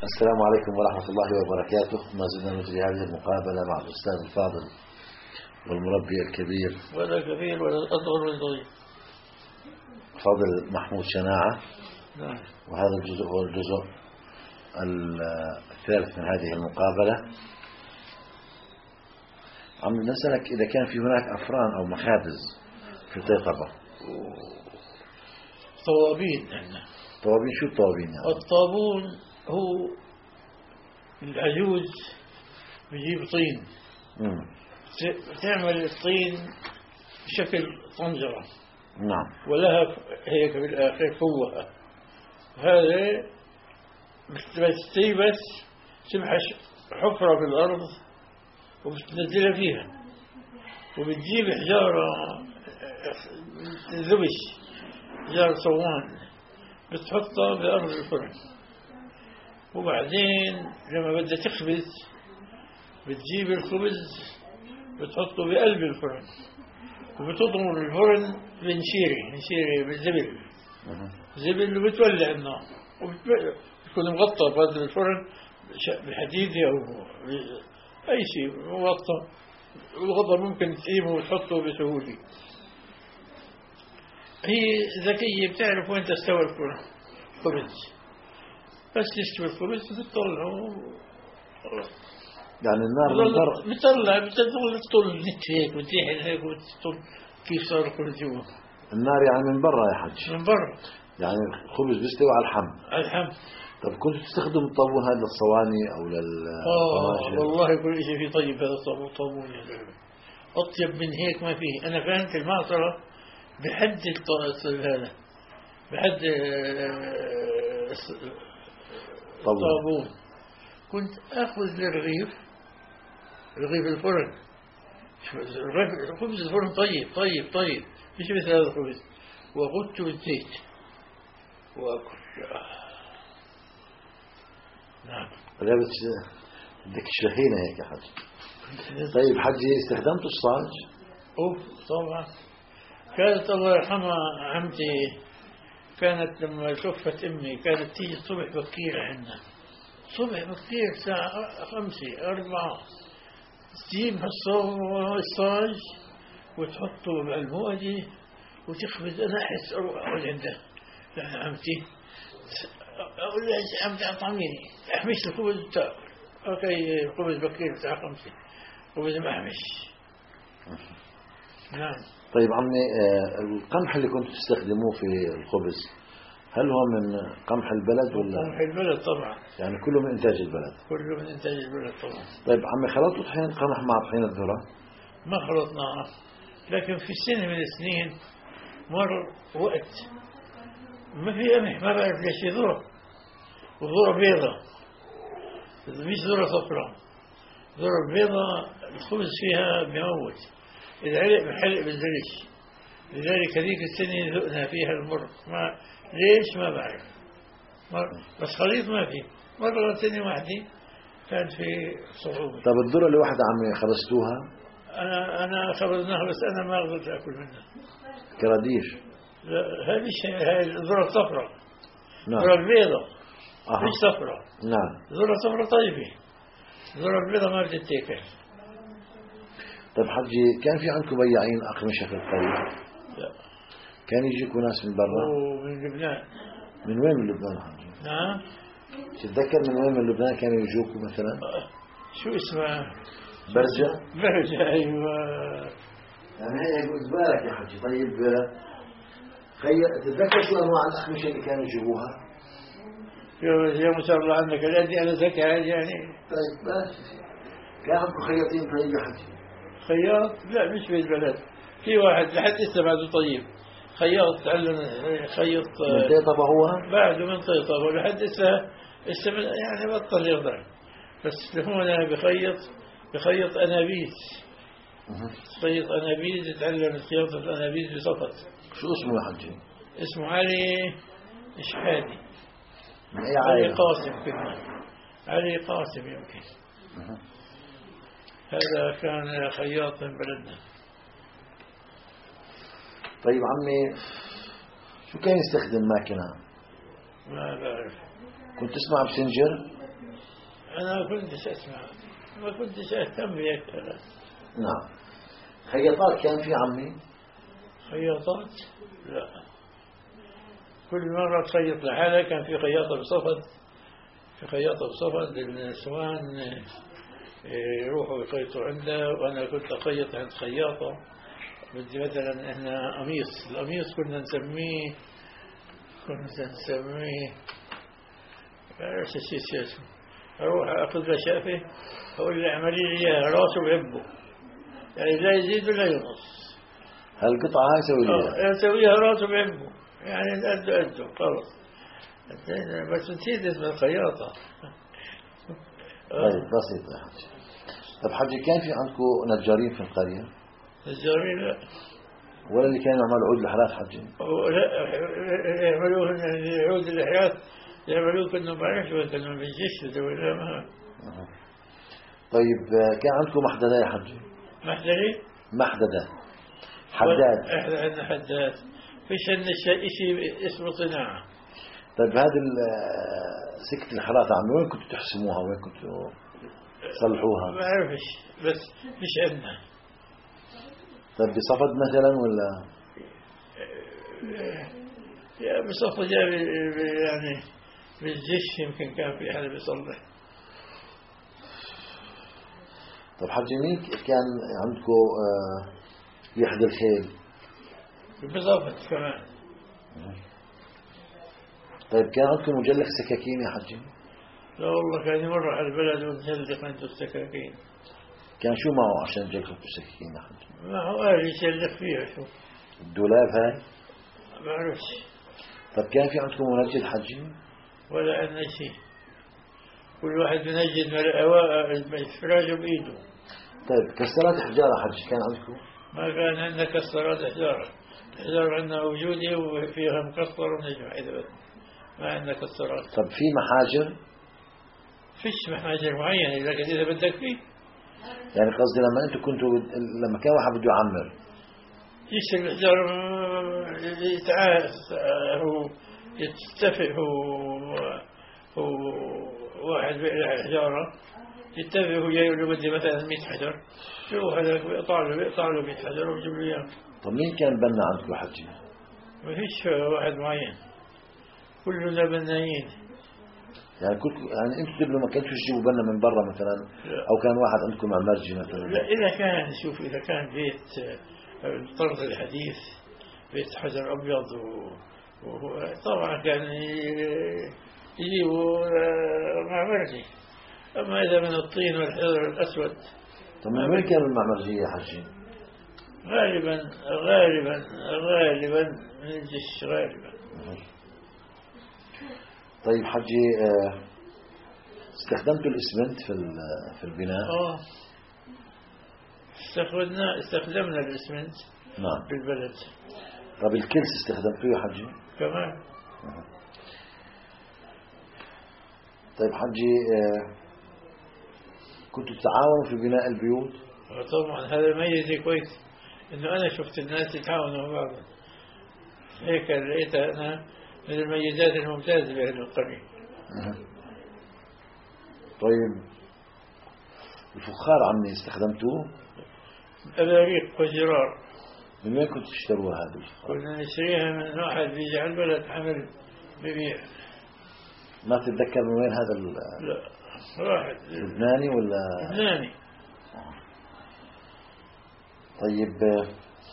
السلام عليكم ورحمة الله وبركاته. ما زلنا نجري هذه المقابلة مع الأستاذ الفاضل والمربي الكبير ولا كبير ولا أصغر ولا صغير، فاضل محمود شناعة. نعم. وهذا الجزء هو الجزء الثالث من هذه المقابلة. عم نسألك إذا كان في هناك أفران أو مخابز في طيطبة. طوابين عندنا. طوابين؟ شو الطوابين يعني؟ الطابون هو العجوز بيجيب طين، تعمل الطين بشكل طنجرة، نعم، ولها هيك بالآخر فوهة. هذا بس تبحث حفرة في الأرض وبتنزلها فيها، وبتجيب حجارة ذبش، حجارة صوان، بتحطها بأرض الفرن، وبعدين لما بدها تخبز بتجيب الخبز بتحطه بقلب الفرن، وبتضمر الفرن بنشيري بالزبل، زبل، وبتولع النار، وبتكون مغطى بهذا الفرن بحديد أو أي شيء مغطى، والغطاء ممكن تقيمه وتحطه بسهولة. هي ذكية، بتعرف وين تستوي الخبز، بس تستوي الخبز بتطلعه، يعني النار من برا بتطلع تطل نت هيك وتيح هيك وتطل كيف صار الخبز جوا. النار يعني من برا يا حج؟ من برا، يعني الخبز بيستوي على الحم. على الحم. طب كنت تستخدم الطابون هذا للصواني أو للطناجر؟ والله كل شيء فيه طيب هذا الطابون يا زلمة، أطيب من هيك ما فيه. أنا كانت المعصرة بحد هذا، بحد الطابون. كنت أخذ للرغيف، رغيف الفرن، خبز الفرن طيب مش مثل هذا الخبز، وأخذته بالزيت وأكل. نعم. بدك شهينة هيك يا حج. طيب حجي، استخدمت الصاج؟ طبعا. كانت الله يرحمها عمتي، كانت لما توفت أمي كانت تيجي الصبح بكير عندنا، صبح بكير الساعة 5 4 تجيب الصاج وتحطه بالموادي وتخبز. أنا أحس أروح أقول عندها يعني عمتي، أقول لها عمتي أطعميني، أحمش الخبز تأكل. أوكي، خبز بكير الساعة 5، خبز محمش. نعم. طيب عمي، القمح اللي كنت تستخدموه في الخبز هل هو من قمح البلد ولا؟ قمح البلد طبعا، يعني كله من إنتاج البلد؟ كله من إنتاج البلد طبعا. طيب عمي، خلطوا طحين القمح مع طحين الذرة؟ ما خلطناه، لكن في سنة من السنين مر وقت ما في قمح، ما بعرف ليش، ذرة، وذرة بيضة، مش ذرة صفراء، ذرة بيضة. الخبز فيها بيموت، إذا علق بحلق بالزرش. لذلك هذيك السنة ذقنا فيها المر، ما ليش ما بعرف، بس خليط ما في. مرة سنة واحدة كانت في صعوبة. طب الذرة اللي واحدة عمي خبزتوها؟ أنا خبزناها، بس أنا ما قدرت أكل منها. كراديش؟ هذه الذرة الصفراء. نعم. الذرة البيضة مش صفراء. نعم. الذرة الصفراء طيبة، الذرة البيضة ما بتتاكل. طيب حجي، كان في عندكم بياعين أقمشة في القرية؟ لا. كان يجيكم ناس من برا؟ ومن لبنان. من وين من لبنان حجي؟ نعم. تتذكر من وين من لبنان كانوا يجوكم مثلا؟ شو اسمها؟ برجة. أيوة. يعني هي زبالك يا حجي. طيب تتذكر شو أنواع الأقمشة اللي كانوا يجيبوها؟ يا ما شاء الله عنك، الذي أنا ذكي يعني. طيب بس كان عندكم خياطين طيب يا حجي؟ خياط؟ لا، مش في البلد. في واحد لحد لسه بعده طيب، خياط تعلم خيط من طيطبة هو؟ بعده من طيطبة، لحد لسه يعني بطل يقدر، بس هون بخيط أنابيس. خيط أنابيس، يتعلم خياطة الأنابيس بسقط. شو اسمه يا حجي؟ اسمه علي إشحادي. من أي عائلة؟ علي قاسم كنا، علي قاسم يمكن. هذا كان خياط من بلدنا. طيب عمي، شو كان يستخدم ماكينة؟ ما بعرف. كنت تسمع بسنجر؟ أنا كنتش أسمع، ما كنتش أهتم بهيك. نعم. خياطات كان في عمي؟ خياطات لا، كل مرة تخيط لحالها. كان في خياطة بصفد، في خياطة بصفد النسوان يروحوا يخيطوا عندها، وأنا كنت أخيط عند خياطة. بدي مثلا إحنا قميص، القميص كنا نسميه بعرفش شو اسمه. أروح أخذ له شقفة، أقول له اعملي لي إياها راسه بعبه، يعني لا يزيد ولا ينقص. هالقطعة هاي سوي لي أسويها راسه بعبه، يعني قده خلص. بس نسيت اسم الخياطة. طيب بسيط يا حجي. طب حجي كان في عندكم نجارين في القرية؟ نجارين لا، ولا اللي كانوا يعملوا عود الحراث حجي؟ لا، يعملوه عود الحياة، يعملوه كنا بعرفش، كنا بنجيش ولا ما. طيب كان عندكم محددة يا حجي؟ محددة حداد؟ احنا عندنا حداد، فيش عندنا شيء اسمه صناعة. طيب هذه سكة الحراثة عم وين كنتوا تحسموها، وين كنتوا تصلحوها؟ ما بعرفش، بس فيش عندنا. طيب بصفد مثلا ولا؟ يا بصفد يعني بالجيش يمكن كان في حدا بيصلح. طيب حجي مين كان عندكم يحدى الخيل؟ بصفد كمان. طيب كان عندكم مجلخ سكاكين يا حجي؟ لا والله، كان يمر على البلد ونجلخ عنده السكاكين. كان شو معه عشان يجلخ السكاكين يا حجي؟ معه آلة يجلخ فيها. شو الدولاب هاي؟ ما بعرفش. طيب كان في عندكم منجد حجي؟ ولا عندنا شيء، كل واحد بنجد الفراج بإيده. طيب كسرات حجارة حجي كان عندكم؟ ما كان عندنا كسرات حجارة. الحجارة عندنا موجودة وفيها مكسر ونجمع إذا بدنا، ما عندنا كسرات. طب في محاجر؟ فيش محاجر معينة، لكن إذا بدك فيه. يعني قصدي لما أنتم كنتوا لما كان واحد بده يعمر يشتري الحجارة، هو يتفق، هو واحد بيقلع حجارة، يتفق هو جاي له بدي مثلا 100 حجر، شو هذا بيقطع له 100 حجر وبيجيب له إياه. طب مين كان بنا عندكم حجي؟ ما فيش واحد معين، كلنا بنايين. يعني انتم تبنوا، ما كنتوش تجيبوا بنا من برا مثلا؟ او كان واحد عندكم معمرجي مثلا؟ لا، اذا كان شوف، اذا كان بيت الطرز الحديث، بيت حجر ابيض طبعا كان يجيبوا معمرجي. اما اذا من الطين والحجر الاسود. طب من وين كان المعمرجي يا حجي؟ غالبا من الجيش غالبا. طيب حجي استخدمتوا الاسمنت في البناء؟ استخدمنا الاسمنت. نعم. بالبلد. طب الكلس استخدمتوه يا حجي؟ كمان. طيب حجي كنتوا تتعاونوا في بناء البيوت؟ طبعا، هذا ميزة كويس انه انا شفت الناس يتعاونوا مع بعض، هيك لقيتها انا من الميزات الممتازة بهذه القرية. طيب الفخار عمي استخدمتوه؟ أباريق وجرار. من وين كنتوا تشتروها هذه الفخار؟ كنا نشتريها من واحد بيجي على البلد حمل ببيع. ما تتذكر من وين هذا لا، واحد لبناني ولا؟ لبناني. طيب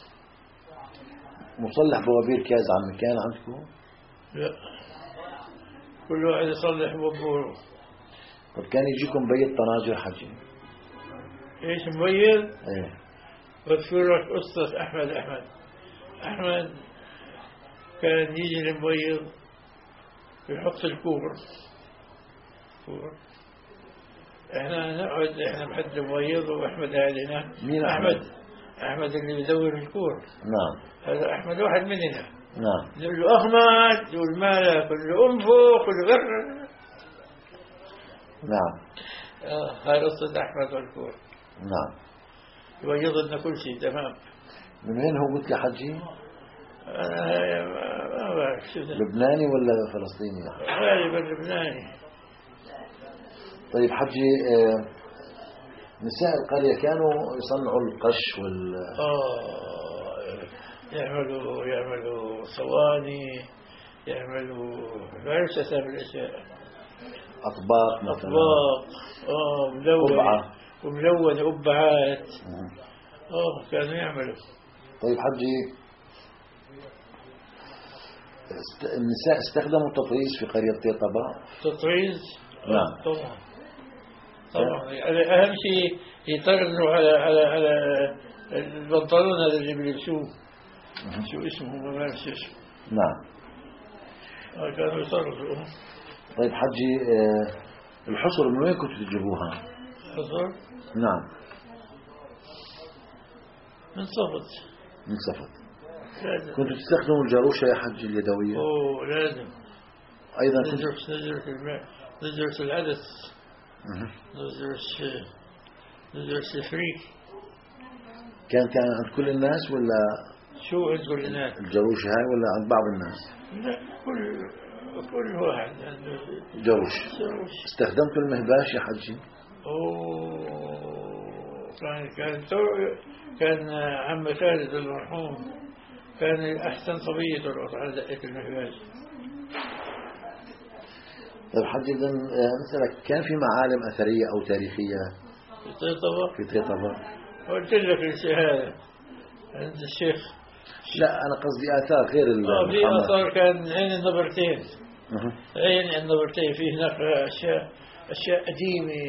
مصلح بوابير كاز عمي كان عندكم؟ لا، كل واحد يصلح بوبوره. طب كان يجيكم بيت طناجر حجي؟ ايش مبيض؟ ايه. بذكر لك قصة أحمد كان يجي المبيض يحط الكور. احنا نقعد، احنا بحد المبيض وأحمد قاعد هناك. مين أحمد اللي بيدور الكور. نعم. هذا أحمد واحد مننا. نعم. نقول له أحمد، يقول مالك، كل له أنفق، كل غر. نعم. هاي قصة أحمد والكور. نعم. يبيض لنا كل شيء تمام. من وين هو قلت لي حجي؟ أنا ما بعرف شو ده. لبناني ولا فلسطيني؟ غالبا لبناني. طيب حجي، نساء القرية كانوا يصنعوا القش يعملوا صواني، يعملوا غير أسامي الأشياء، أطباق مثلا، أطباق، ملونة، وملونة أبعات، كانوا يعملوا. طيب حجي، النساء استخدموا التطريز في قرية طيطبة؟ تطريز؟ نعم طبعا أهم شيء يطرزوا على البنطلون هذا اللي بيلبسوه، شو اسمه ما بعرف شو اسمه. نعم. كانوا يطرزوا. طيب حجي، الحصر من وين كنتوا تجيبوها؟ حصر؟ نعم. من صفت. من صفت. لازم. كنتوا تستخدموا الجاروشة يا حجي اليدوية؟ لازم. أيضا ندرس العدس، ندرس الفريق. كان عند كل الناس ولا؟ شو عند كل الناس؟ الجاروشة هاي ولا عند بعض الناس؟ لا، كل واحد عنده جاروش. استخدمتوا المهباش يا حجي؟ كان عم خالد المرحوم كان أحسن صبية ترقص على دقة المهباش. طيب حجي، إذن مثلا كان في معالم أثرية أو تاريخية في طيطبة؟ قلت لك الشهادة عند الشيخ. لا، أنا قصدي آثار غير في آثار. كان عين النبرتين، عين النبرتين فيه هناك أشياء قديمة،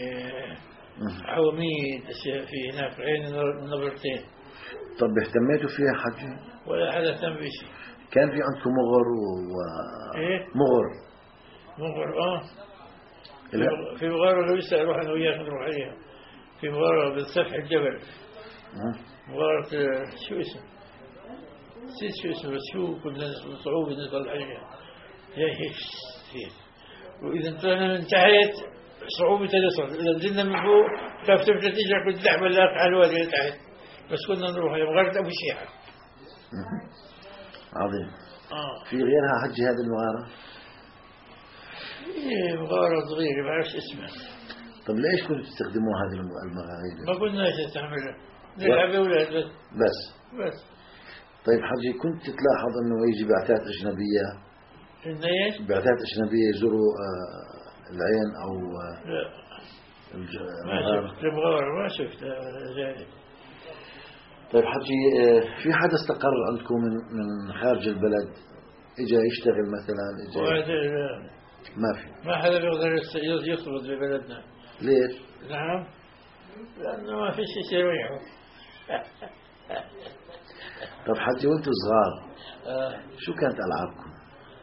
عواميد، أشياء فيه هناك عين النبرتين. طب اهتميتوا فيها حجي؟ ولا حدا اهتم بشيء. كان في عندكم مغر إيه؟ مغر. في مغارة لسه أروح أنا وياك نروح عليها. في مغارة بسفح الجبل، مغارة شو اسمه؟ نسيت شو اسمه، بس كنا صعوبة نطلع عليها هيك. وإذا انتهيت صعوبة الوصول، إذا نزلنا من فوق كيف تبدأ تجري كنت تعمل لك على الوادي تحت، بس كنا نروح مغارة أبو شيحة. عظيم. في غيرها حجي هذه المغارة؟ مغارة صغيرة ما بعرفش اسمها. طب ليش كنتوا تستخدموا هذه المغارة؟ ما كناش نستعملها، نلعب أولاد بس. طيب حجي، كنت تلاحظ انه يجي بعثات اجنبية؟ ايش؟ بعثات اجنبية يزوروا العين او لا، ما شفت المغارة، ما شفت ذلك. طيب حجي، في حدا استقر عندكم من خارج البلد اجى يشتغل مثلا؟ ما في. ما حدا بيقدر يخلط ببلدنا. ليش؟ نعم، لأنه ما في شيء يريحه. طب حجي، وانتم صغار شو كانت ألعابكم؟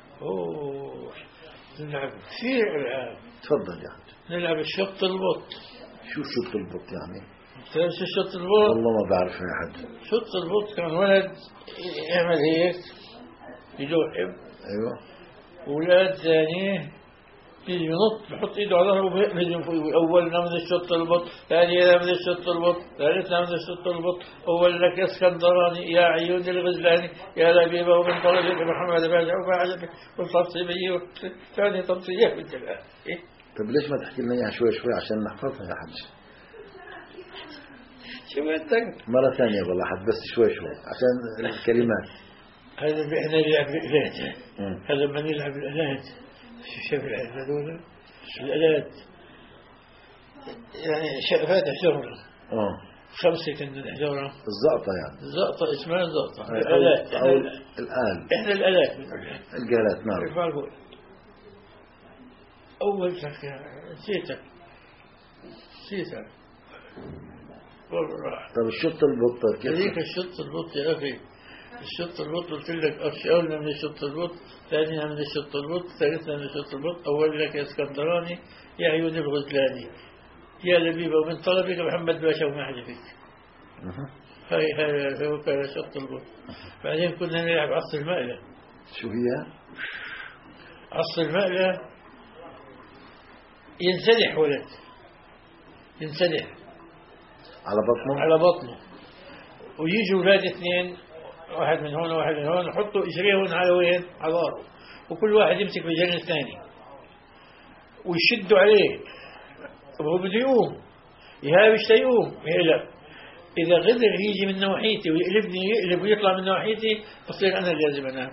نلعب كثير ألعاب. تفضل يا حجي. نلعب الشط البط. شو شط البط يعني؟ تعرف شو شط البط؟ والله ما بعرف يا حجي. شط البط كان ولد يعمل هيك يلوحب. ايوه. ولاد ثاني يجي ينط بحط ايده على ظهره وبيهجم فوق. اولنا من الشط البط، ثانينا من الشط البط، ثالثنا من الشط البط، اول لك اسكندراني يا عيون الغزلاني يا لبيبه ومن طلبك محمد باشا وبعجبك والتطيبيه ثاني تطيب انت الان. طب ليش ما تحكي لنا اياها شوي شوي عشان نحفظها يا حجي؟ شو بدك؟ مرة ثانية والله حد، بس شوي شوي عشان الكلمات. هذا احنا نلعب الآلات. هذا لما نلعب الآلات شوف الآلات الآلات يعني فاتح شهرة 5 كنا نحجرها. الزقطة يعني؟ الزقطة اسمها الزقطة. الآلات أو الآل. إحنا الآلات الآلات. نعم. أول شيء نسيتك طب الشط البط كيف؟ هذيك الشط البط يا أخي، الشط البط قلت لك أولنا من الشط البط، ثانينا من الشط البط، ثالثنا من الشط البط، أول لك يا اسكندراني يا عيون الغزلاني يا لبيبة ومن طلبك محمد باشا وما حجبك. هاي كان شط البط. بعدين كنا نلعب عصر المقلة. شو هي؟ عصر المقلة ينسلح ولد، ينسلح على بطنه ويجوا أولاد 2، واحد من هون وواحد من هون، يحطوا إجريهم على وين؟ على ظهره، وكل واحد يمسك بجنب الثاني ويشدوا عليه هو بده يقوم يهابش يقوم يقلب. إذا قدر يجي من نواحيتي ويقلبني يقلب ويطلع من نواحيتي بصير أنا لازم أنام.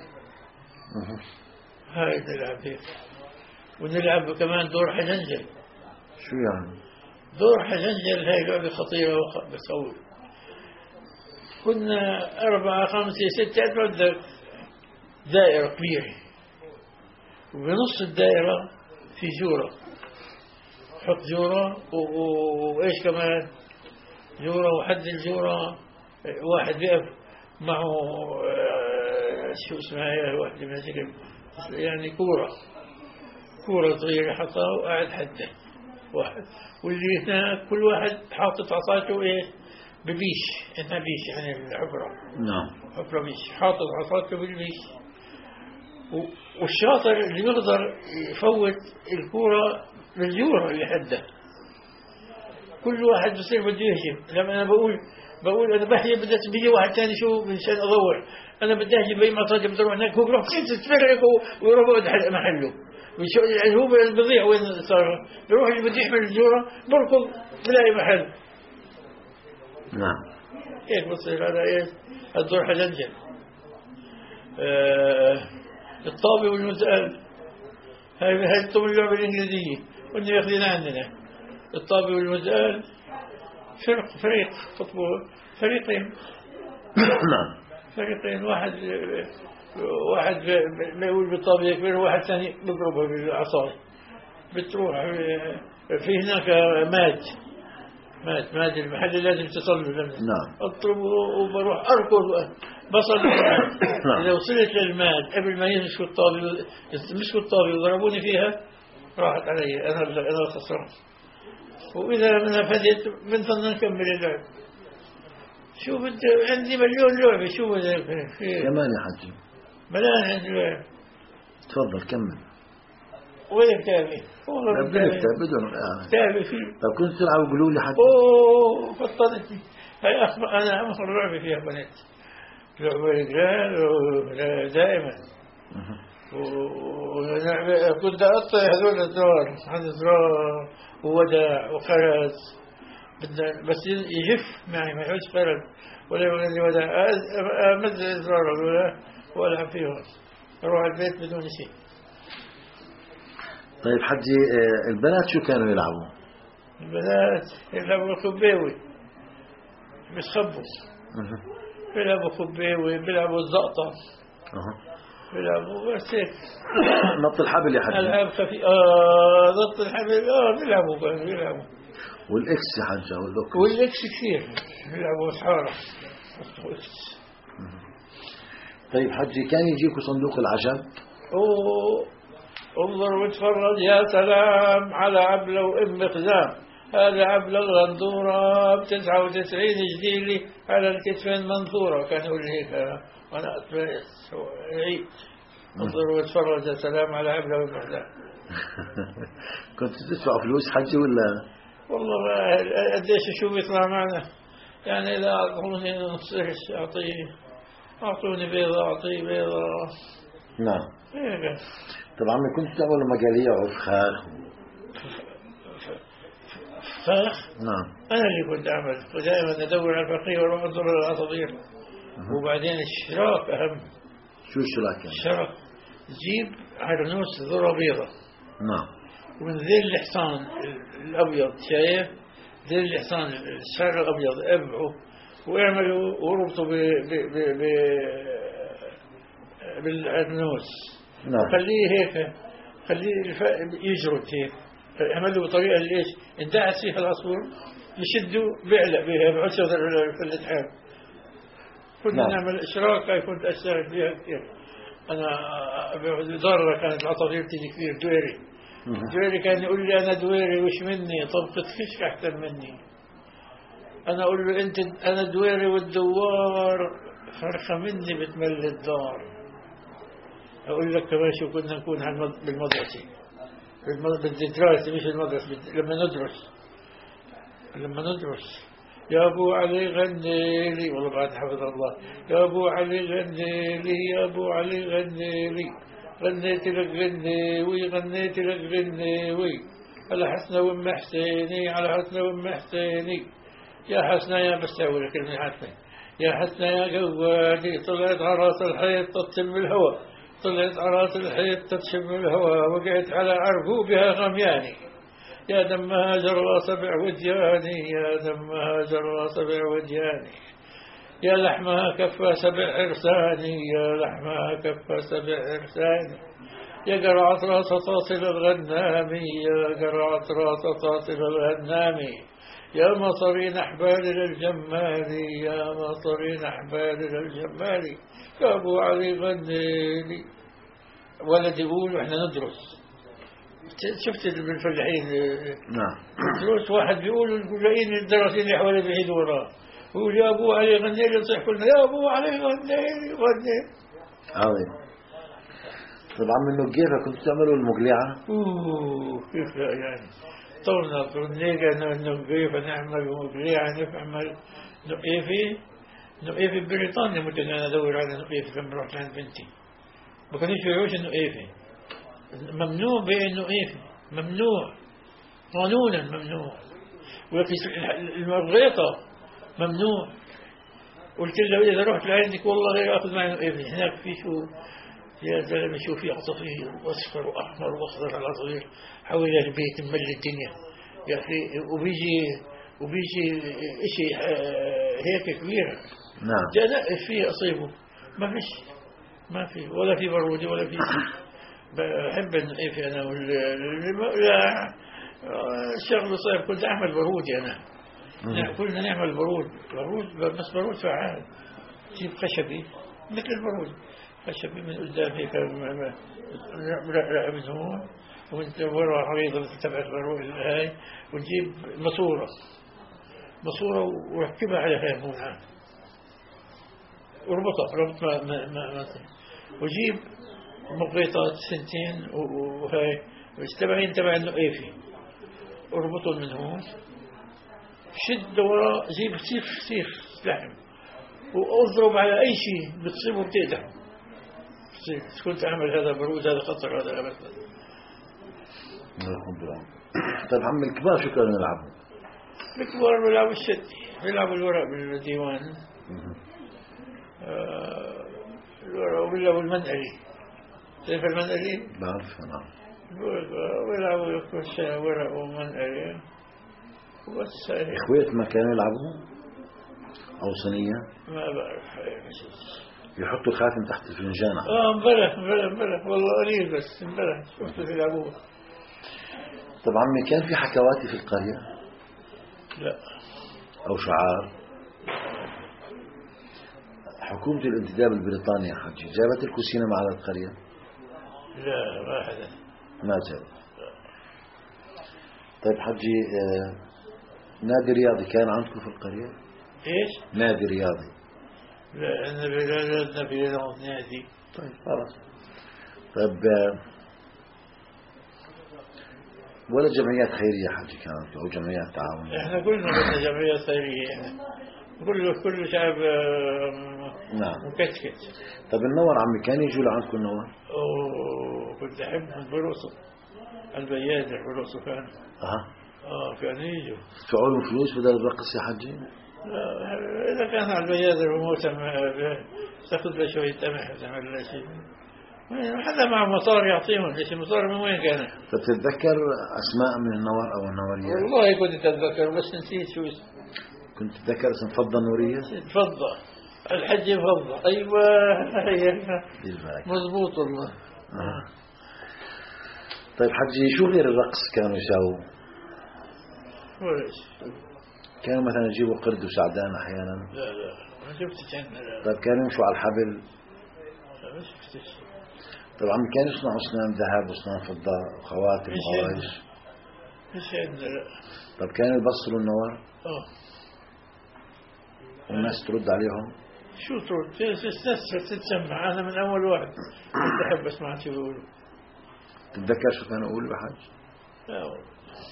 هاي نلعب هيك. ونلعب كمان دور حجنجل. شو يعني؟ دور حجنجل هاي لعبة خطيرة بتخوف. كنا 4 5 6 أدوار دائرة كبيرة، وبنص الدائرة في جورة، حط جورة وإيش كمان جورة، وحد الجورة واحد يقف معه شو اسمها هي واحدة ماسكة يعني كورة صغيرة حطها وقاعد حده واحد، واللي هناك كل واحد حاطط عصاته إيه ببيش، إنها بيش يعني العبرة. نعم. عبرة بيش، حاطط عصاته بالبيش، والشاطر اللي يقدر يفوت الكورة بالجورة اللي حده. كل واحد بصير بده يهجم. لما أنا بقول أنا بحجب بدأت بيجي واحد ثاني شو مشان أدور، أنا بدي أهجم بأي مصادر بدور هناك، هو بروح تتفرق ويروح يقعد محله. يعني هو بيضيع وين صار، بيروح اللي بده يحمل الجورة بركض بلاقي محل. نعم. هيك بصير هذا إيه الدور حجنجل. الطابة والمسأل هاي الطابة اللعبة الإنجليزية قلنا ياخذينها عندنا. الطابة والمسأل فريق فوتبول، فريقين. نعم. فريقين، واحد بيقول بالطابة كبير، وواحد ثاني بيضربه بالعصاية. بتروح في هناك ماد المحل لازم تصل له. نعم. اضرب وبروح اركض بصل الماد. اذا وصلت للماد قبل ما يمسكوا الطابة وضربوني فيها راحت علي، انا خسران. واذا نفذت بنضلنا نكمل اللعب. شوف انت عندي مليون لعبة. شو كمان يا حجي ملان عندي لعب. تفضل كمل. وين كتابي؟ والله بدون كتابي فيه. طب كنت تلعب قولوا لي حتى. اوه فطنتني. هاي انا اخر لعبة فيها بنات، لعبة رجال دائما. كنت اقطع هذول الزرار، زرار ووداع وخرز، بس يجف معي ما يعودش خرز ولا يغني وداع. امد الزرار والعب فيهم، اروح البيت بدون شيء. طيب حجي البنات شو كانوا يلعبوا؟ البنات يلعبوا خباوي، بيسخبوا، بيلعبوا خباوي، بيلعبوا الزقطة، بيلعبوا بس هيك. نط الحبل يا حجي. ألعاب خفيفة. نط الحبل بيلعبوا. والإكس يا حجي والإكس كثير بيلعبوا حارة. طيب حجي كان يجيكوا صندوق العجب؟ انظر واتفرج يا سلام على عبلة وام خزام. هذا عبلة الغندورة ب99 جديلي على الكتفين منثورة. كان يقول لي هيك وانا اتبرس عيد. انظر واتفرج يا سلام على عبلة وام خزام. كنت تدفع فلوس حجي ولا؟ والله قديش شو بيطلع معنا يعني. اذا اعطوني نص قرش اعطوني بيضة اعطيه بيضة. نعم. هيك. طبعا ما كنت تعمل مجالية وفخاخ. فخ؟ نعم. أنا اللي كنت أعمل، ودائما أدور على الفخير وأروح أنظر الأصابير. وبعدين الشراك أهم. شو الشراك يعني؟ الشراك تجيب عرنوس ذرة بيضة. نعم. ومن ذيل الحصان الأبيض، شايف؟ ذيل الحصان الشعر الأبيض أبعه واعملوا وربطوا بالعرنوس. نعم. خليه هيك، خليه يجرد هيك، اعمله بطريقة اللي ايش اندعس فيها العصفور يشده بيعلق بها بعشر في الاتحاد. كنا نعمل اشراك. هاي كنت اشتغل فيها كثير انا. ضارة كانت العصافير تيجي كثير. دويري كان يقول لي انا دويري وش مني طبقة فشك احسن مني. انا اقول له انت انا دويري والدوار فرخة مني بتمل الدار. أقول لك كمان شو كنا نكون بالمدرسة بالدراسة مش المدرسة. لما ندرس يا أبو علي غني لي، والله بعد حفظ الله. يا أبو علي غني لي، يا أبو علي غني لي، غنيت لك غني وي، غنيت لك غني وي، على حسن وام حسيني على حسن وام حسيني يا حسنة يا بساوي لك المحسن يا حسنة يا قوادي طلعت عراس الحيط تطشم الهوى طلعت عراس الحيط تطشم الهوى وقعت على عرقوبها غمياني يا دمها جرى سبع ودياني يا دمها جرى سبع ودياني يا لحمها كفى سبع عرساني يا لحمها كفى سبع عرساني يا قرعة راس طاصل الغنامي يا قرعة راس طاصل الغنامي يا مصرين أحبال للجمال يا مصرين أحبال للجمال يا أبو علي غنيني ولد يقول وإحنا ندرس شفت بالفلاحين نعم ندرس واحد بيقول الجايين الدراسين حوالي بعيد وراه يقول يا أبو علي غنيني يصيح كلنا يا أبو علي غنيني غنيني عظيم. طبعا من كيف كنت تعملوا المقلعة؟ كيف لا يعني طولنا طولنا إنه كيف نعمل مقلعة نعمل نقيفي بريطانيا ممكن أنا أدور على نقيفي لما رحت عند بنتي ما كانوش يعيش النقيفي ممنوع بين النقيفي ممنوع قانونا ممنوع ولكن المغيطة ممنوع قلت له إذا رحت لعندك والله غير أخذ معي نقيفي هناك في شو يا زلمة شوف في عصافير واصفر واحمر واخضر على صغير حول البيت ممل الدنيا يا اخي وبيجي اشي هيك كبير نعم جاء فيه اصيبه ما في ولا في برودة ولا في بحب النقيف انا الشغل صعب كنت اعمل برودي انا كلنا نعمل برود بس برود فعال جيب خشبي مثل البرود خشبي من قدام هيك من هون وانت ورا عريضة تتبع الروح هاي وتجيب ماسورة وركبها على هاي هون وربطها ما وجيب مقيطات سنتين وهاي تبع النقيفي اربطهم من هون شد وراء جيب سيف لحم واضرب على اي شيء بتصيبه بتقدح كنت أعمل هذا برود هذا خطر هذا أبدا. طيب عم الكبار شو كانوا يلعبوا؟ الكبار بيلعبوا الشتي بيلعبوا الورق بالديوان الورق وبيلعبوا المنقلي تعرف المنقلي؟ بعرف نعم بيلعبوا كل شيء ورق ومنقلي وبس. إخوات ما كانوا يلعبوا أو صينية؟ ما بعرف يحطوا الخاتم تحت الفنجان امبارح والله قليل بس امبارح شفته يلعبوه. طبعا كان في حكواتي في القرية؟ لا. أو شعار؟ حكومة الانتداب البريطانية يا حجي جابت لكم سينما على القرية؟ لا ما حدا ما جاب. طيب حجي نادي رياضي كان عندكم في القرية؟ ايش؟ نادي رياضي. لا أنا بلادنا في نادي. طيب خلاص. طيب ولا جمعيات خيرية حجي كانت أو جمعيات تعاون؟ إحنا كلنا بدنا جمعيات خيرية كل شعب نعم مكتكت. طيب النور عمي كان يجوا لعندكم النور؟ كنت أحبهم برقصوا البيادر برقصوا كانوا. كانوا يجوا. تدفعوا لهم فلوس بدل الرقص يا حجي؟ إذا كان على البيادر وموتم تأخذ له شوية قمح وتعمل له شيء حدا مع مطار يعطيهم ليش المطار من وين كان؟ تتذكر أسماء من النور أو النورية؟ والله كنت أتذكر بس نسيت شو اسمه. كنت تتذكر اسم فضة النورية؟ فضة الحج فضة أيوة مضبوط والله. طيب حجي شو غير الرقص كانوا يساووا؟ وليش كانوا مثلا يجيبوا قرد وسعدان أحيانا؟ لا ما شفتش عندنا. طيب كانوا يمشوا على الحبل؟ لا ما شفتش. طبعا كانوا يصنعوا أسنان ذهب وأسنان فضة وخواتم وغوايش؟ مش عندنا لا. طيب كانوا يبصروا النور؟ والناس ترد عليهم؟ شو ترد؟ الناس تتسمع. أنا من أول واحد كنت أحب أسمع شو بيقولوا. تتذكر شو كانوا يقولوا بحج؟ لا والله.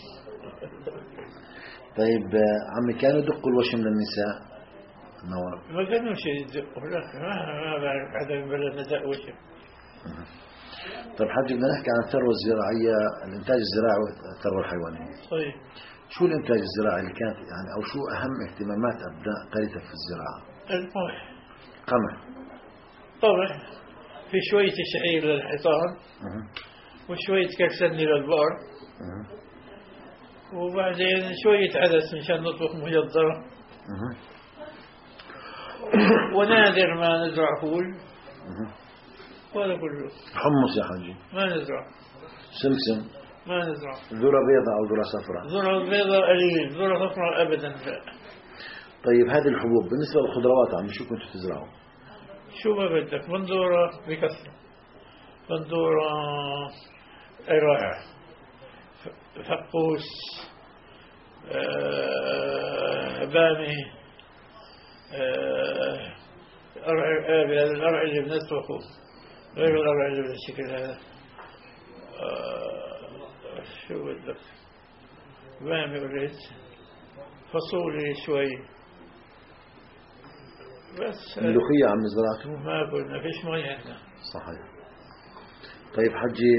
طيب عمي كانوا يدقوا الوشم للنساء النور؟ ما كانوا شيء يدقوا لا ما بعرف حدا من بلدنا دق وشم. طيب حجي بدنا نحكي عن الثروة الزراعية، الإنتاج الزراعي والثروة الحيوانية. طيب شو الإنتاج الزراعي اللي كانت يعني، أو شو أهم اهتمامات أبناء قريتك في الزراعة؟ القمح. قمح. قمح، في شوية شعير للحيطان وشوية كرسني للبقر، وبعدين شوية عدس مشان نطبخ مجدرة، ونادر ما نزرع فول، وهذا كله. حمص يا حجي؟ ما نزرع. سمسم؟ ما نزرع. ذرة بيضاء أو ذرة صفراء؟ ذرة بيضاء قليل، ذرة صفراء أبدا لا. طيب هذه الحبوب بالنسبة للخضروات عمي شو كنتوا تزرعوا؟ شو ما بدك، بندورة بكثرة، بندورة رائع، فقوس، بامي، هذا القرع اللي بنطبخه غير القرع اللي بالشكل هذا. شو بدك، بامي وريت، فصولي شوي بس. ملوخية عم زرعتوا؟ ما قلنا فيش مي عندنا. صحيح. طيب حجي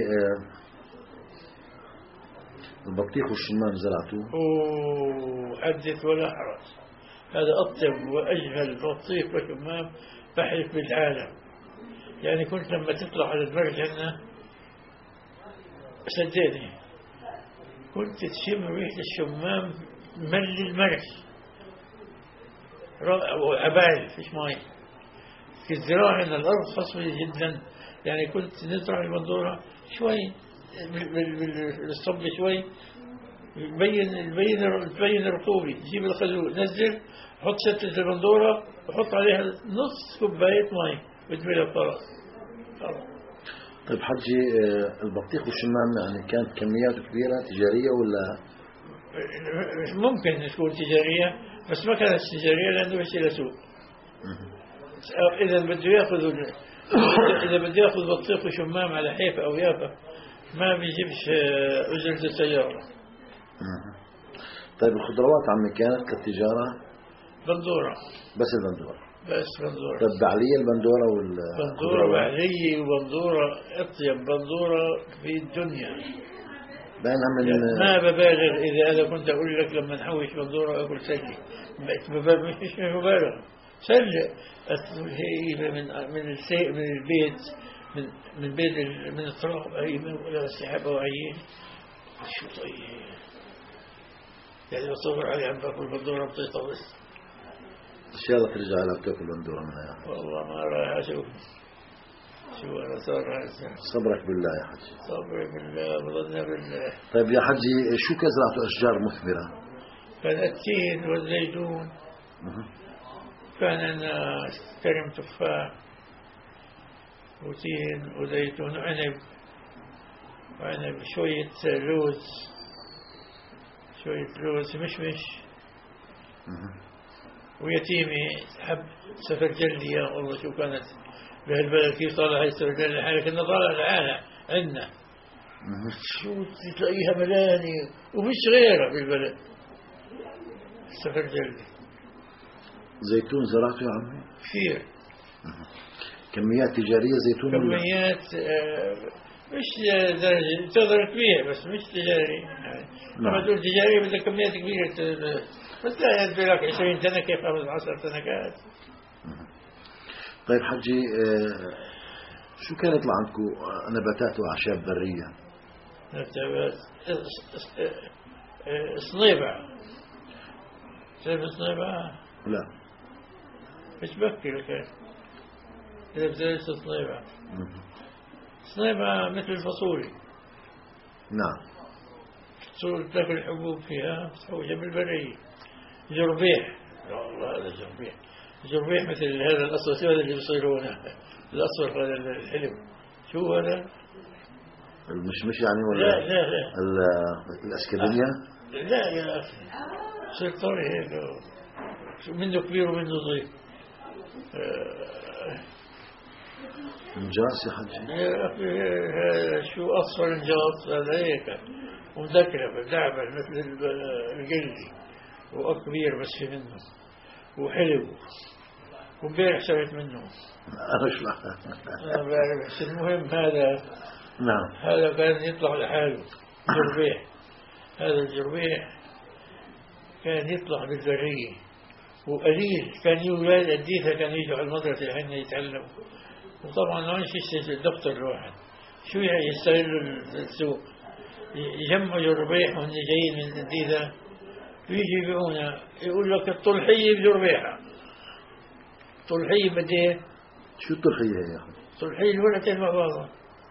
البطيخ والشمام زرعتوه؟ حدث ولا حرج، هذا أطيب وأجمل بطيخ وشمام بحث بالعالم. يعني كنت لما تطلع على المرج عندنا صدقني كنت تشم ريحة الشمام مل المرج وعباية فيش مي. في الزراعة إن الأرض خصبة جدا، يعني كنت نزرع البندورة شوي بالصب شوي تبين رطوبة، تجيب الخازوق نزل حط شتلة البندورة وحط عليها نص كوباية مي وتبيلها خلاص. طيب حجي البطيخ والشمام يعني كانت كميات كبيرة تجارية ولا؟ ممكن تكون تجارية بس ما كانت تجارية لأنه مش إلى سوق. إذا بده ياخذ بطيخ وشمام على حيفا أو يافا ما بيجيبش أجرة السيارة. طيب الخضروات عمي كانت كالتجارة؟ بندورة بس البندورة؟ بس بندورة. طيب بعلية البندورة بندورة بعلية وبندورة أطيب بندورة في الدنيا. ما ببالغ إذا أنا كنت أقول لك لما نحوش بندورة أكل سلة، مش مبالغ، سلة هي من البيت من الطرق ولا السحابة وعيين شو طيب. يعني بصبر علي عم باكل بندورة بتطوس. إن شاء الله ترجع لها بتاكل بندورة منها. والله ما راح أشوف شو أنا صار. صبرك بالله يا حجي. صبري بالله وظننا بالله. طيب يا حجي شو كزرعتوا أشجار مثمرة؟ كان التين والزيتون، كان كرم تفاح وتين وزيتون وعنب شوية لوز مشمش ويتيمي حب سفرجلية. والله شو كانت بهالبلد كيف طالع هاي السفرجلية حالة كنا طالع العالم عندنا شو تلاقيها ملاني ومش غيرها بالبلد السفرجلية. زيتون زرعته يا عمي؟ كثير. كميات تجارية زيتون؟ كميات مش درجة تقدر تبيع بس مش تجاري. يعني لما تقول تجاري بدك كميات كبيرة بس لا يدري لك 20 تنكة 15 تنكات. طيب حجي شو كان يطلع عندكم نباتات وأعشاب برية؟ نباتات صنيبع. تعرف الصنيبع؟ لا. مش بكي لك إذا بتدرس صنيبع. صنيبع مثل الفصولي. نعم. فصول تاكل حبوب فيها تحوجها بالبرية. جربيح، والله هذا جربيح مثل هذا الأصفر هذا اللي بيصير هنا الأصفر هذا الحلو. شو هذا؟ المشمش يعني ولا؟ لا الأسكادينيا؟ لا يا أخي صير طري هيك منه كبير ومنه صغير. انجاص يا حجي؟ شو أصفر انجاص هذا هيك ومذكرة دعبة مثل الجلدي وكبير بس في منه وحلو ومبارح سويت منه. أنا شو بعرف. المهم هذا نعم. هذا كان يطلع لحاله جربيح. هذا الجربيح كان يطلع بالبرية، وقليل كان يولاد الديثة كانوا يجوا على المدرسة لحين يتعلموا. وطبعا ما فيش الدكتور الواحد شو يستغل السوق، يجمعوا جربيح وهم جايين من الديثة، ويجي يبيعونا يقول لك الطلحية بجربيحة. طلحية بديه شو الطلحية يا أخي؟ طلحية الورقتين مع بعضها.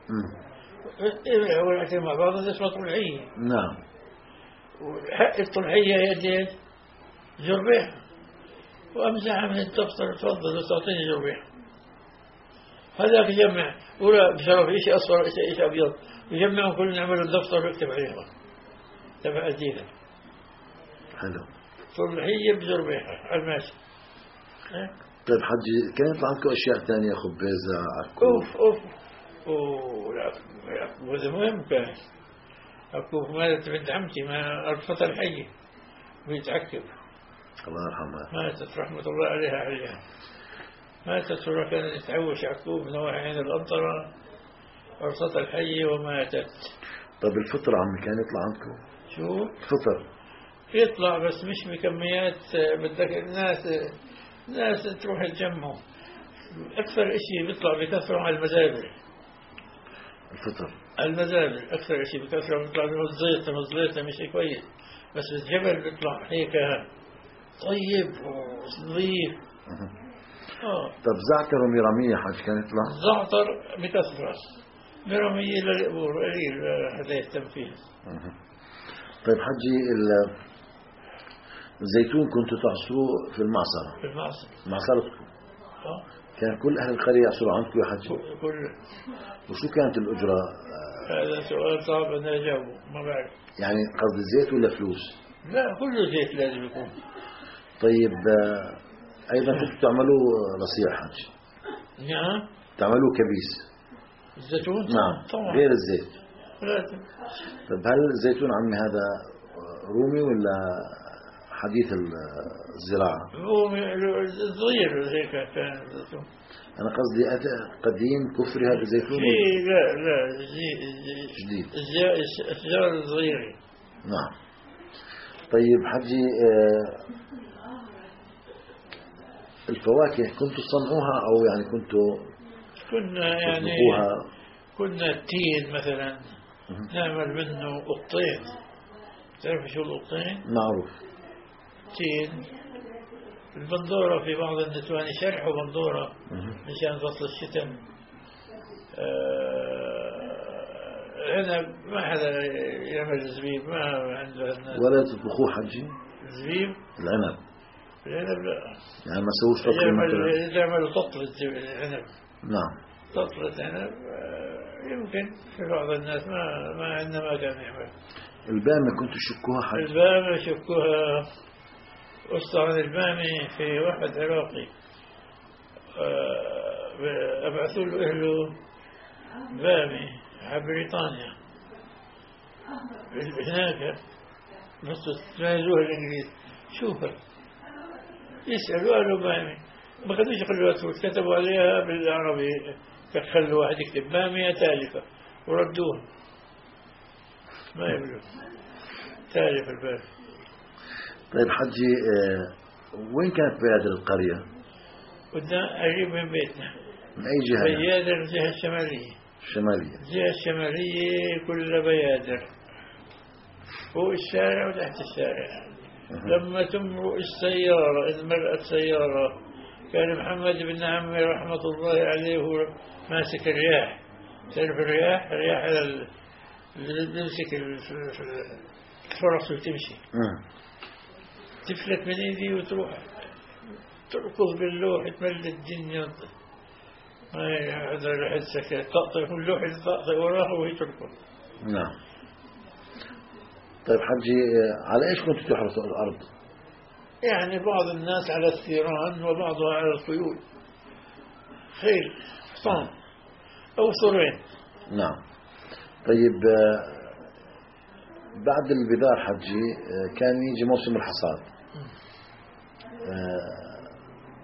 ورقتين مع بعضها اسمها طلحية. نعم. وحق الطلحية يدين جربيحة، وأمزح من الدفتر تفضل وتعطيني جربيحة. هذاك يجمع ولا بشرف إيش أصفر إيش أبيض، يجمعهم كلهم يعملوا الدفتر ويكتب عليها تبع الدينة. حلو. طلحية بجربيحة على الماشي. طيب حجي كان يطلع عندكم أشياء ثانية، خبيزة، عكوف؟ أوف وهذا مهم كان. عكوف ماتت بنت عمتي ما أرفضها الحية ويتعكب، الله يرحمها، ماتت رحمة الله عليها. ماتت ورا كان يتعوش عكوب نواحي عين الأنطرة، أرصت الحية وماتت. طيب الفطر عمي كان يطلع عندكم؟ شو؟ الفطر يطلع بس مش بكميات. بدك الناس تروح تجمعوا. أكثر إشي بيطلع بكثرة على المزابل. الفطر المزابل أكثر إشي بكثرة بيطلع منه الزيت مش كويس، بس الجبل بيطلع هيك طيب ونظيف. طب زعتر وميرامية حاج كان يطلع؟ زعتر بكثرة، ميرامية للقبور قليل هذا يهتم فيها. طيب حجي الزيتون كنتوا تعصروه في المعصرة؟ في المعصرة. معصرتكم كان كل أهل القرية يعصروا عندكم يا حجي؟ كل. وشو كانت الأجرة؟ هذا سؤال صعب أنا أجاوبه، ما بعرف. يعني قصد الزيت ولا فلوس؟ لا كله زيت لازم يكون. طيب أيضا كنتوا تعملوا رصيع حج؟ نعم. تعملوا كبيس الزيتون؟ نعم طبعا. غير الزيت. لازم. طيب هل الزيتون عمي هذا رومي ولا حديث الزراعة؟ رومي صغير هيك كان الزيتون. أنا قصدي قديم كفري هذا الزيتون؟ لا جديد. الشجار الصغير. نعم. طيب حجي الفواكه كنتوا تصنعوها أو يعني كنا يعني تطبخوها؟ كنا التين مثلا نعمل منه قطين. تعرف شو القطين؟ معروف. تين البندورة في بعض النسوان يشرحوا بندورة مشان فصل الشتاء. هنا ما حدا يعمل زبيب، ما عنده الناس. ولا تطبخوه حجي؟ زبيب؟ العنب لا يعني ما سووش فطر مثلا؟ يعملوا تطلة عنب. نعم. تطلة عنب يمكن في بعض الناس ما عندنا ما كان يعمل. البامة كنتوا تشكوها حج؟ البامة شكوها. قصة عن البامة في واحد عراقي أبعثوا له أهله بامة على بريطانيا. هناك بس تنازوها الإنجليز شوفها يسألوا قالوا بامي، ما كانوش يخلوها تفوت، كتبوا عليها بالعربي خلوا واحد يكتب بامية تالفة وردوها ما يقولوا تالف الباب. طيب حجي وين كانت بيادر القرية؟ قدام قريب من بيتنا. من أي جهة؟ بيادر الجهة الشمالية. الشمالية. الجهة الشمالية كلها بيادر، فوق الشارع وتحت الشارع. لما تمرق السيارة إذ مرأت سيارة كان محمد بن عمي رحمة الله عليه هو ماسك الرياح. تعرف الرياح على اللي بيمسك الفرس وتمشي. تفلت من ايدي وتروح تركض باللوح تمل الدنيا. هذا الواحد سكت تقطع اللوح تقطع وراه وهي تركض. نعم. طيب حجي على ايش كنتوا تحرثوا الارض؟ يعني بعض الناس على الثيران وبعضها على الخيول، خيل حصان او ثورين. نعم. طيب بعد البذار حجي كان يجي موسم الحصاد.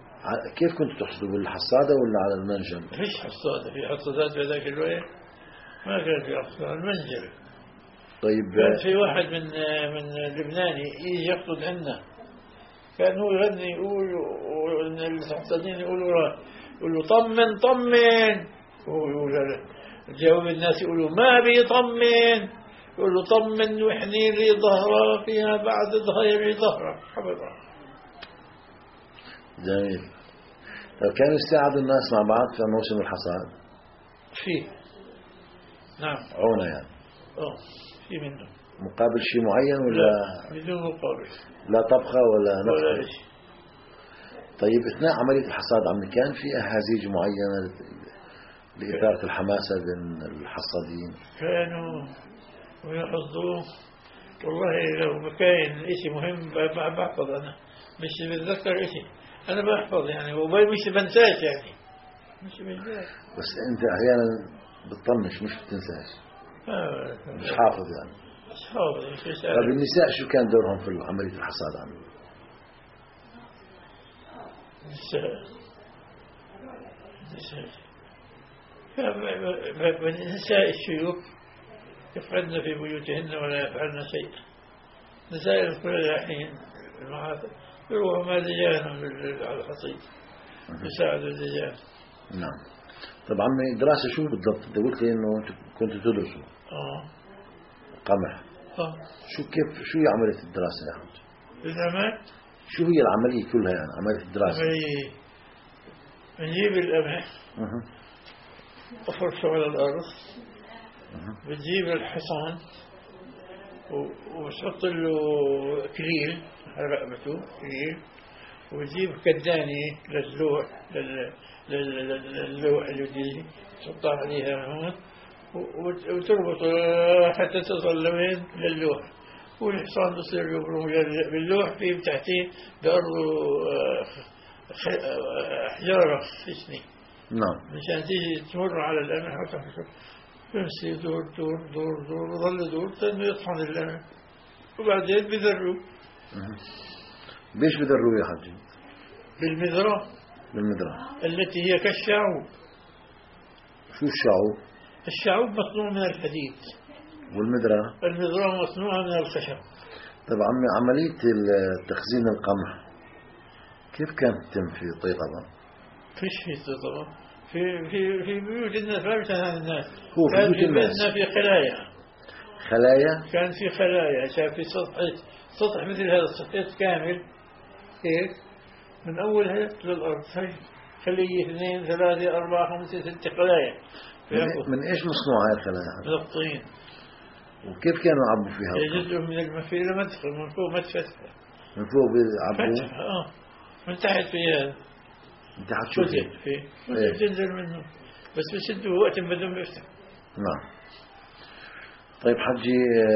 كيف كنتوا تحصدوا، بالحصادة ولا على المنجم؟ فيش حصادة، في حصادات في ذاك الوقت ما كان في أقصى المنزل. طيب كان في واحد من لبناني يجي يقصد عنا، كان هو يغني يقول، والمحصدين يقولوا طمن طمن، جاوب الناس يقولوا ما بيطمن، يقولوا طمن وحني لي ظهره فيها بعد ظهري ظهره حبطه. جميل. طيب كانوا يساعدوا الناس مع بعض في موسم الحصاد؟ فيه نعم. عونة يعني؟ في منه مقابل شيء معين ولا؟ لا بدون مقابل، لا طبخة ولا نفقة ولا شيء. طيب أثناء عملية الحصاد عمي كان في أهازيج معينة لإثارة الحماسة بين الحصادين؟ كانوا ويحضوه. والله لو كاين إشي مهم بحفظ أنا، مش بتذكر إشي أنا بحفظ يعني، مش بنساش يعني، مش بنساش. بس أنت أحيانا بتطنش مش بتنساش، مش حافظ يعني. مش حافظ مش بسأل. طيب النساء شو كان دورهم في عملية الحصاد عمي؟ نساء الشيوخ يفعلن في بيوتهن ولا يفعلن شيئا. نساء كل الحين المعاصر يروحوا مع رجالهم على الحصيد يساعدوا الرجال. نعم. طبعا الدراسة شو بالضبط؟ انت قلت لي انه انت كنت تدرسوا قمح. شو هي عملية الدراسة يا حمد؟ العمل؟ شو هي العملية كلها يعني عملية الدراسة؟ نجيب القمح وفرشه على الأرض، بتجيب الحصان وتحط له كليل على رقبته كليل، وتجيب كداني للوح اللي تحطها عليها هون وتربط حتى تصل لوين للوح، والحصان بصير يبرم باللوح في تحتيه بأرضه حجارة خشنة. نعم. مشان تيجي تمر على القمح وتحصل يمشي دور دور دور دور وظل دور تنو يطحن القمح وبعدين بذروه. بيش بذروه يا حجي؟ بالمذرة. بالمذرة التي هي كالشعوب. شو الشعوب؟ الشعوب مصنوع من الحديد. والمذرة؟ المذرة مصنوعة من الخشب. طيب عملية تخزين القمح كيف كانت تتم في طيطبة؟ فيش في طيطبة، في بيوت الناس، ما بتنام الناس. هو في كان بيوت الناس في خلايا. خلايا؟ كان في خلايا، كان في سطح مثل هذا السطح كامل هيك من أولها للأرض، خلية 2 3 4 5 6 خلايا. من إيش مصنوع هاي الخلايا؟ من الطين. وكيف كانوا يعبوا فيها؟ جزء من المفيدة مدخل من فوق مدفتها. من فوق بيعبوا؟ من تحت فيها. من تحت شو فيه؟ تنزل منه بس بسده وقت بدون بيفتح. نعم. طيب حجي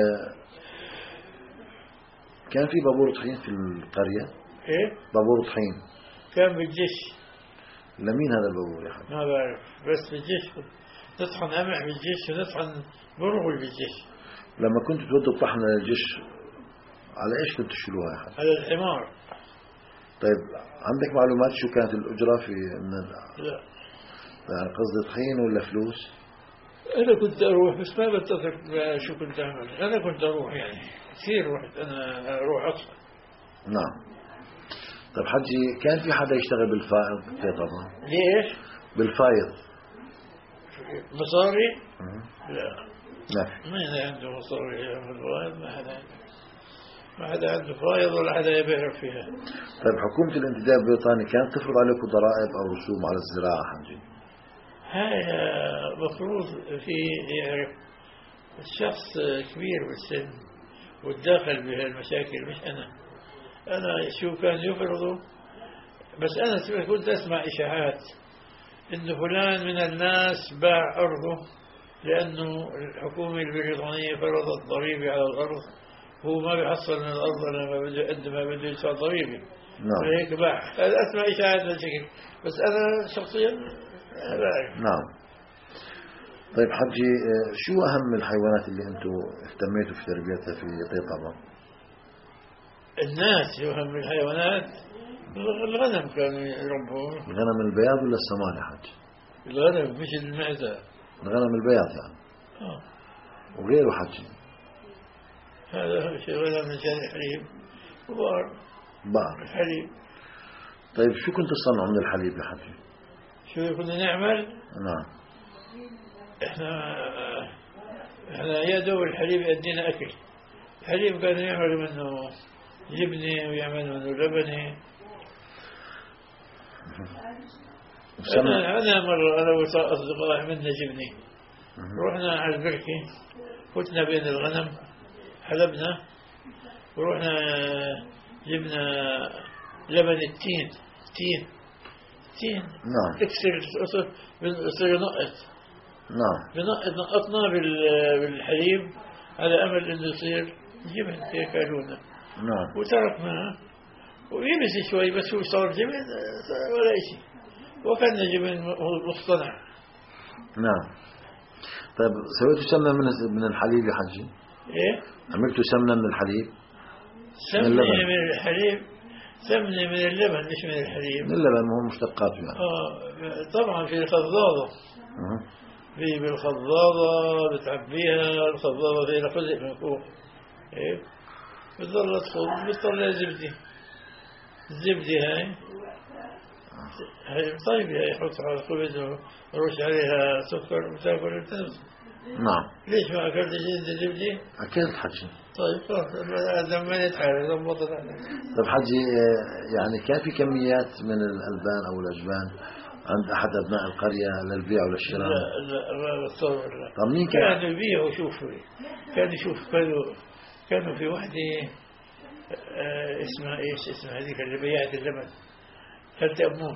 كان في بابور طحين في القرية؟ ايه؟ بابور طحين كان بالجيش. لمين هذا البابور يا حجي؟ ما بعرف، بس بالجيش نطحن قمح بالجيش ونطحن برغل بالجيش. لما كنت تودوا الطحن للجيش على ايش كنت تشيلوها يا حجي؟ على الحمار. طيب عندك معلومات شو كانت الأجرة في لا يعني قصدي طحين ولا فلوس؟ أنا كنت أروح بس ما بتذكر شو كنت أعمل. أنا كنت أروح يعني كثير رحت أنا أروح أطلع. نعم. طيب حجي كان في حدا يشتغل بالفائض في طبعا؟ ليش؟ بالفائض مصاري؟ لا ما عنده مصاري يا الفائض، ما حدا عنده فائض ولا حدا يبيع فيها. طيب حكومة الانتداب البريطاني كانت تفرض عليكم ضرائب أو رسوم على الزراعة حجي؟ هاي مفروض في يعرف الشخص كبير بالسن والداخل بهالمشاكل، مش أنا شو كان يفرضوا. بس أنا كنت أسمع إشاعات إنه فلان من الناس باع أرضه لأنه الحكومة البريطانية فرضت ضريبة على الأرض، هو ما بيحصل من الأرض لما بده قد ما بده يدفع ضريبة. نعم. ولهيك باع. أسمع إشاعات بهالشكل، بس أنا شخصيا لا. نعم. طيب حجي شو أهم الحيوانات اللي أنتم اهتميتوا في تربيتها في طيطبة؟ الناس يهم الحيوانات. الغنم كانوا يربوا. الغنم البياض ولا السمان يا حج؟ الغنم مش المعزة. الغنم البياض يعني. وغيره حجي هذا شيء غير من شان الحليب وبقر الحليب. طيب شو كنت تصنعوا من الحليب يا حجي؟ شو كنا نعمل؟ نعم. احنا يا دوب الحليب يدينا اكل. الحليب كانوا يعملوا منه جبنه ويعملوا منه لبنه. أنا مرة أنا وأصدقائي عملنا جبنة، رحنا على البركة، فتنا بين الغنم، حلبنا ورحنا جبنا لبن التين. نعم. تكسر يصير ينقط. نعم. نقطنا بالحليب على أمل إنه يصير جبن يأكلونه. نعم. وتركناه ويبس شوي، بس هو صار جبن ولا شيء، وكان جبن مصطنع. نعم. طيب سويتوا سمنة من الحليب يا حجي؟ ايه؟ عملتوا سمنة من الحليب؟ سمنة من الحليب، سمنة من اللبن مش من الحليب. من اللبن، هو مشتقاته يعني. طبعا في الخضاضة. في بالخضاضة بتعبيها، الخضاضة فيها خزق من فوق. ايه؟ بتضل تخض، بتطلع زبدة. الزبدة هاي طيبة، يحط على الخبز ويرش عليها سكر وتاكل التنس. نعم. ليش ما أكلت زبدة؟ أكلت حجي. طيب خلاص هذا ما يتحرك ضبطت عليه. طيب حجي، يعني كان في كميات من الألبان أو الأجبان عند أحد أبناء القرية للبيع وللشراء؟ لا تصور لا. طب مين كانوا يبيعوا؟ كانوا في وحدة اسمها ايش اسمها هذيك اللي بيعت اللبن، خالتي أمون.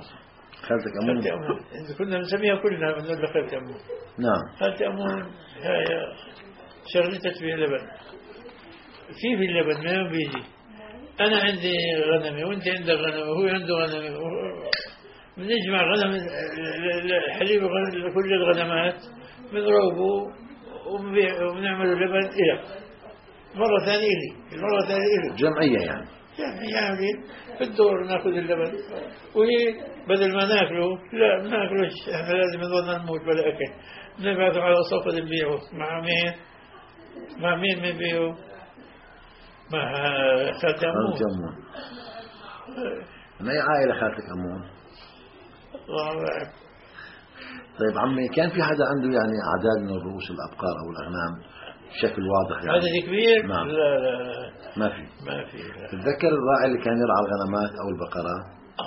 كنا نسميها كلنا بنقول لها خالتي أمون. نعم. خالتي أمون هاي شغلتها تبيع لبن. كيف اللبن ما يوم بيجي؟ أنا عندي غنمي وأنت عندك غنمي وهو عنده غنمي، بنجمع غنم الحليب كل الغنمات بنروبه وبنعمله لبن إلك، مرة ثانية إلي جمعية يعني في الدور ناخذ اللبن، وهي بدل ما ناكله لا ما ناكلوش، احنا لازم نظل نموت بلا أكل، نبعثه على صفة نبيعه. مع مين نبيعه؟ مع خالتي أمون. من أي عائلة خالتك أمون؟ الله. طيب عمي، كان في حدا عنده يعني أعداد من رؤوس الأبقار أو الأغنام بشكل واضح يعني؟ عدد كبير؟ نعم. لا ما في. تتذكر الراعي اللي كان يرعى الغنمات أو البقرات؟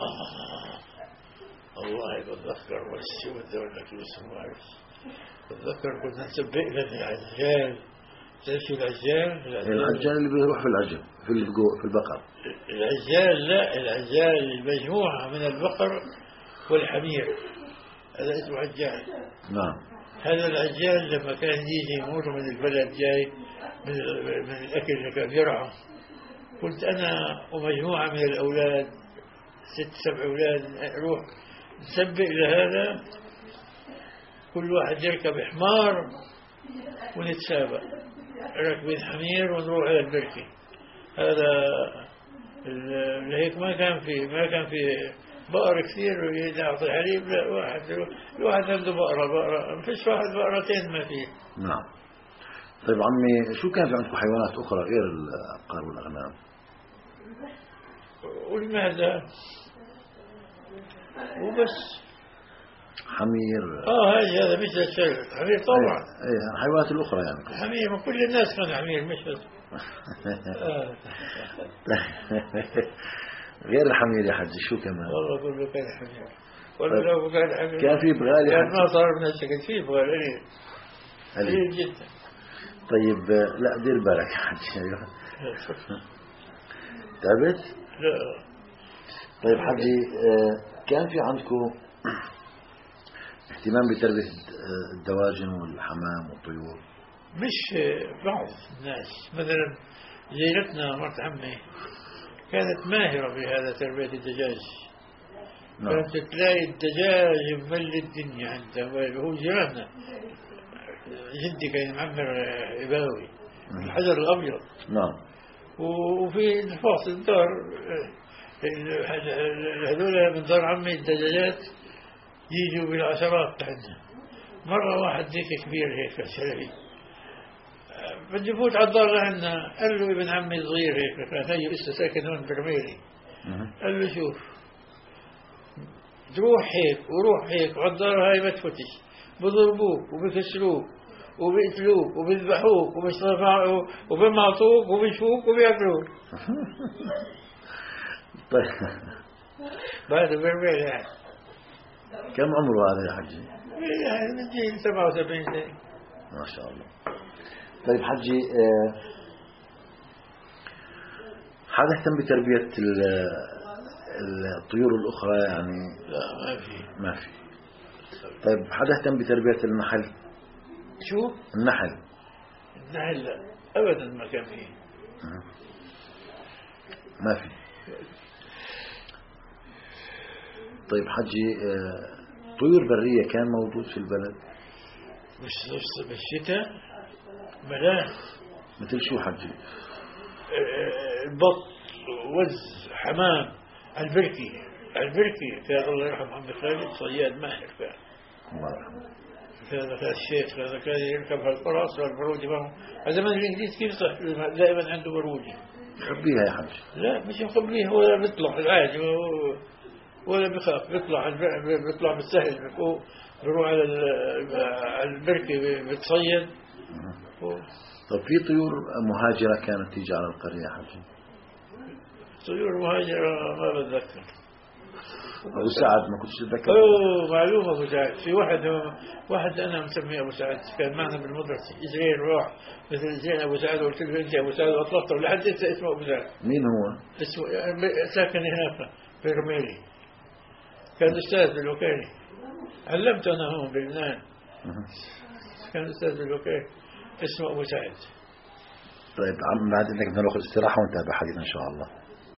والله بتذكر، بس شو بدي أقول لك اسمه. بتذكر كنا نسبق للعجال. تعرف شو العجال؟ العجال اللي بيروح في العجل في البقر. العجال لا، العجال المجموعة من البقر والحمير، هذا اسمه عجال. نعم. هذا العجال لما كان يجي يمر من البلد جاي من الأكل اللي كان يرعى، كنت أنا ومجموعة من الأولاد 6-7 أولاد نروح نسبق لهذا، كل واحد يركب حمار ونتسابق راكبين حمير ونروح على البركة. هذا لهيك ما كان في بقر كثير يعطي حليب. لا، واحد عنده بقرة، ما فيش واحد بقرتين ما فيه. نعم. طيب عمي، شو كان في عندكم حيوانات أخرى غير الأبقار والأغنام؟ والمعدة وبس. حمير؟ هذا مثل الشيء. حمير طبعا. ايه الحيوانات الأخرى يعني. حمير، ما كل الناس كانوا حمير مش بس. غير الحمير يا حجي شو كمان؟ والله كله كان حمير. لو كان حمير كان في بغال يا حجي؟ ما صار من هالشكل، في بغال قليل جدا. طيب لا دير بالك يا حجي. تعبت؟ لا. طيب حجي، كان في عندكم اهتمام بتربية الدواجن والحمام والطيور؟ مش بعض الناس، مثلا جيرتنا مرت عمي كانت ماهرة بهذا تربية الدجاج. كانت تلاقي الدجاج ممل الدنيا عندها، هو جيراننا. جدي كان معمر إباوي الحجر الأبيض. نعم. وفي الفاصل الدار هذول من دار عمي الدجاجات يجوا بالعشرات عندنا، مرة واحد ذيك كبير هيك شلبي بده يفوت على الدار لعنا، قال له ابن عمي صغير هيك كان هي لسه ساكن هون برميلي، قال له شوف تروح هيك وروح هيك على الدار هاي ما تفتش، بضربوك وبكسروك وبيقتلوك وبيذبحوك وبيمعطوك وبيشوك وبياكلوك. طيب بعد برميلي يعني. كم عمره هذا يا حجي؟ يعني من جيل 77 سنة ما شاء الله. طيب حجي، حدا يهتم بتربية الطيور الأخرى يعني؟ لا ما في. طيب حدا يهتم بتربية النحل؟ شو؟ النحل لا أبدا ما كان فيه. ما في. طيب حجي، طيور برية كان موجود في البلد؟ مش بالشتاء ملاح. مثل شو حجي؟ البط، وز، حمام، البركي كان الله يرحمه عمي خالد صياد ماهر كان. الله يرحمه. هذا الشيخ هذا كان يركب هالفرس والبرودي معه. زمان الإنجليز كيف صح دائما عنده برودي. خبيها يا حجي. لا مش مخبيها ولا بيطلع العادي ولا بخاف، بيطلع بالسهل، بيروح على البركة بتصيد. طيب في طيور مهاجرة كانت تيجي على القرية حجي؟ طيور مهاجرة ما بتذكر. أبو سعد ما كنتش تذكر؟ معلومة أبو سعد. في واحد أنا مسميه أبو سعد كان معنا بالمدرسة، زين راح مثل زين أبو سعد، قلت له أنت أبو سعد وأطلقته لحد اسمه أبو سعد. مين هو؟ اسمه ساكن هناك في رميلي، كان أستاذ بالوكالة، علمته أنا هون بلبنان، كان أستاذ بالوكالة، اسمه أبو سعد. طيب بعد إنك بدنا ناخذ استراحة ونتابع حديثنا إن شاء الله.